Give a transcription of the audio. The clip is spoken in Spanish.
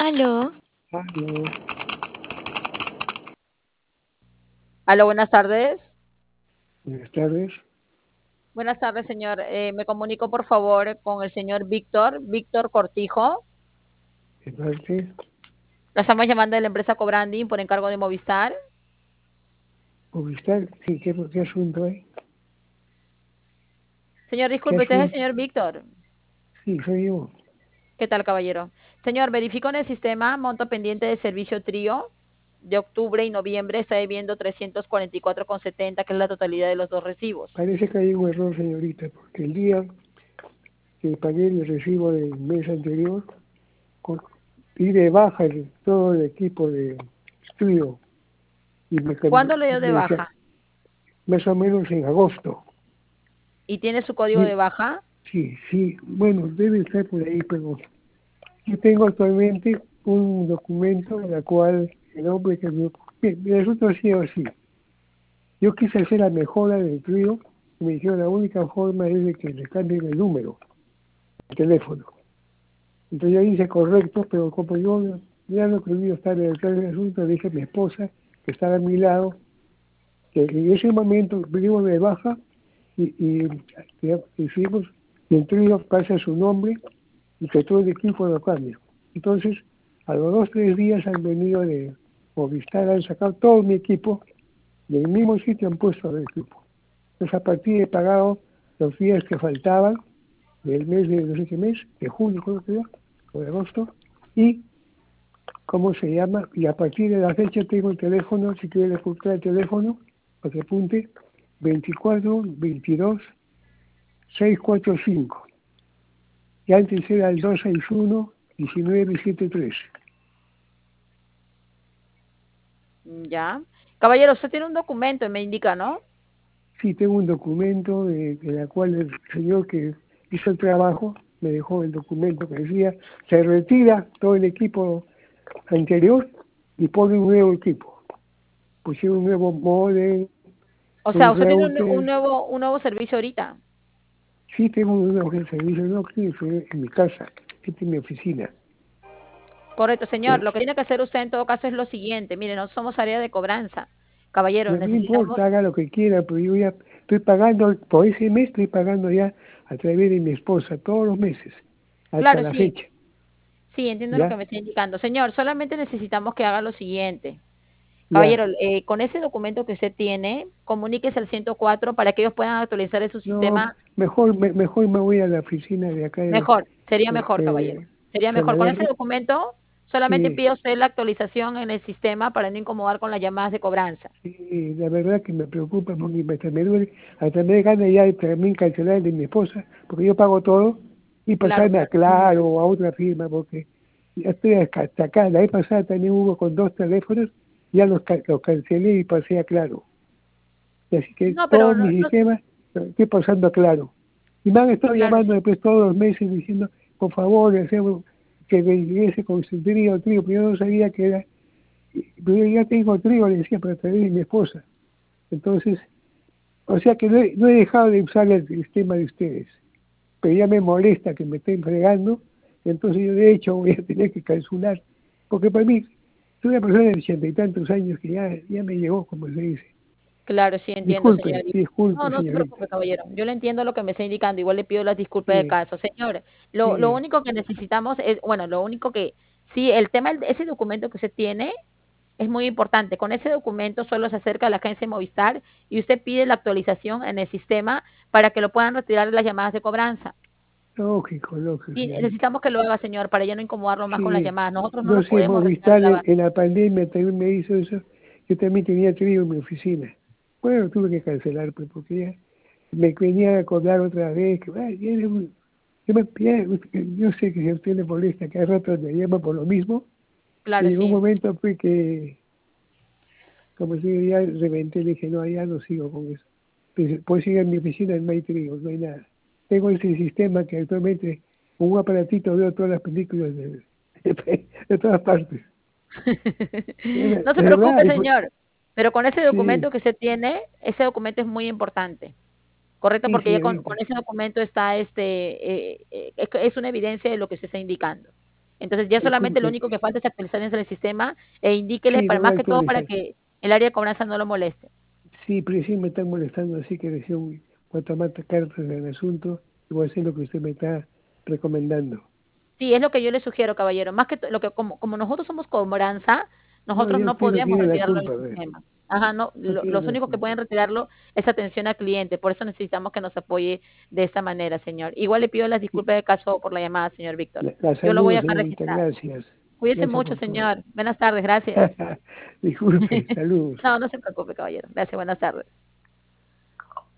Aló, Aló, Aló, buenas tardes. buenas tardes. Buenas tardes, señor. Me comunico, por favor, con el señor Víctor Cortijo. De parte, Lo estamos llamando de la empresa Cobranding por encargo de Movistar. Movistar, sí, ¿qué asunto hay? Señor, ¿Qué disculpe, usted es el asunto? señor Víctor. Sí, soy yo. ¿Qué tal, caballero? Señor, verifico en el sistema monto pendiente de servicio trío de octubre y noviembre. Está debiendo 344,70, que es la totalidad de los dos recibos. Parece que hay un error, señorita, porque el día que pagué el recibo del mes anterior, con- di de baja todo el equipo de estudio y ¿Cuándo le dio de me decía, baja? más o menos en agosto. ¿Y tiene su código Y, de baja? sí, sí, bueno, debe estar por ahí, pero yo tengo actualmente un documento en el cual el hombre que me resulta así o así. Yo quise hacer la mejora del río y me dijeron la única forma es de que le cambien el número de teléfono. Entonces yo hice correcto, pero como yo ya no quería estar detrás del asunto, le dije a mi esposa, que estaba a mi lado, que en ese momento venimos de baja y hicimos que el trío pase a su nombre y que todo el equipo lo cambie. Entonces, a los 2 o 3 días han venido de Movistar, han sacado todo mi equipo y en el mismo sitio han puesto el equipo. Entonces, a partir de pagado los días que faltaban del mes de no sé qué mes, de julio creo que era, o de agosto, y cómo se llama, y a partir de la fecha tengo el teléfono, si quiere ocultar el teléfono, para que apunte, 24 22 645. Y antes era el 261 1973. Ya. Caballero, usted tiene un documento, me indica, ¿no? Sí, tengo un documento en la cual el señor que hizo el trabajo me dejó el documento que decía, se retira todo el equipo anterior y pone un nuevo equipo. Pusieron un nuevo modem, O sea, un usted tiene un, un router. nuevo, un nuevo servicio ahorita. Sí, tengo un nuevo servicio, no aquí en mi casa, este es mi oficina. Correcto, señor. Eh, Lo que tiene que hacer usted en todo caso es lo siguiente. Mire, no somos área de cobranza. Caballero, No me importa, necesitamos. haga lo que quiera, pero yo ya estoy pagando, por ese mes estoy pagando ya a través de mi esposa todos los meses, hasta Claro, la sí. fecha, Sí, entiendo lo que ¿ya? me está indicando. Señor, solamente necesitamos que haga lo siguiente. Ya. Caballero, con ese documento que usted tiene, comuníquese al 104 para que ellos puedan actualizar en su No, sistema. mejor me voy a la oficina de acá Mejor, sería de, mejor, caballero. Sería mejor. Con ese Salaberry. documento, solamente Sí, pida usted la actualización en el sistema para no incomodar con las llamadas de cobranza. sí, la verdad que me preocupa porque hasta me duele, hasta me gana ya también cancelar el de mi esposa, porque yo pago todo y Claro, pasarme a claro. Claro o a otra firma, porque ya estoy hasta acá. La vez pasada también hubo con 2 teléfonos, ya los cancelé y pasé a Claro. Y así que No, pero todo no, mi sistema lo estoy pasando a Claro. Y me han estado claro, llamando sí. después todos los meses diciendo, por favor, hacemos que regrese con su trío, pero yo no sabía que era, pero yo ya tengo trío, le decía, para traer a mi esposa. Entonces, o sea que no he dejado de usar el sistema de ustedes, pero ya me molesta que me estén fregando, entonces yo de hecho voy a tener que calcular, porque para mí, soy una persona de 80 y tantos años que ya me llegó, como se dice. Claro, sí, entiendo, señor. Disculpe, disculpe, No, no se señorita. preocupe, caballero. Yo le entiendo lo que me está indicando. Igual le pido las disculpas del Sí, caso. Señor, lo sí. único que necesitamos es, bueno, lo único que, sí, el tema, ese documento que usted tiene es muy importante. Con ese documento solo se acerca a la agencia de Movistar y usted pide la actualización en el sistema para que lo puedan retirar de las llamadas de cobranza. Lógico, lógico, Sí, señorita. necesitamos que lo haga, señor, para ya no incomodarlo más con las Sí, llamadas. Nosotros no no lo sé, podemos retirar de Movistar la base. en la pandemia también me hizo eso. Yo también tenía trío en mi oficina. Bueno, tuve que cancelar, pues, porque ya me venía a acordar otra vez que, ay, yo sé que si a usted le molesta, que a rato me llama por lo mismo, y Claro, en un sí. momento fue que, como si ya reventé, le dije, no, ya no sigo con eso. Pues sigue en mi oficina, no hay trío, no hay nada. Tengo ese sistema que actualmente con un aparatito veo todas las películas de todas partes. No se De verdad, preocupe, señor, pero con ese sí, documento que usted tiene, ese documento es muy importante, ¿correcto? sí, Porque ya señorita. con ese documento está, es una evidencia de lo que usted está indicando. Entonces, ya solamente lo Disculpe, único que falta es actualizaciones en el sistema e indíquele, sí, para lo voy más a que todo para actualizar. que el área de cobranza no lo moleste. Sí, pero sí me están molestando, así que recién voy a tomar cartas en el asunto y voy a hacer lo que usted me está recomendando. Sí, es lo que yo le sugiero, caballero. Más que lo que como nosotros somos cobranza, No, nosotros ya no usted no podemos tiene la retirarlo del culpa, pues. sistema. Ajá, no, No tiene los la únicos que culpa. pueden retirarlo es atención al cliente. Por eso necesitamos que nos apoye de esta manera, señor. Igual le pido las disculpas de caso por la llamada, señor Víctor. La Yo lo voy a salud, dejar señorita, registrado. gracias. Cuídese Gracias mucho, por todo. señor. Buenas tardes, gracias. Disculpe, salud. No, no se preocupe, caballero. Gracias, buenas tardes.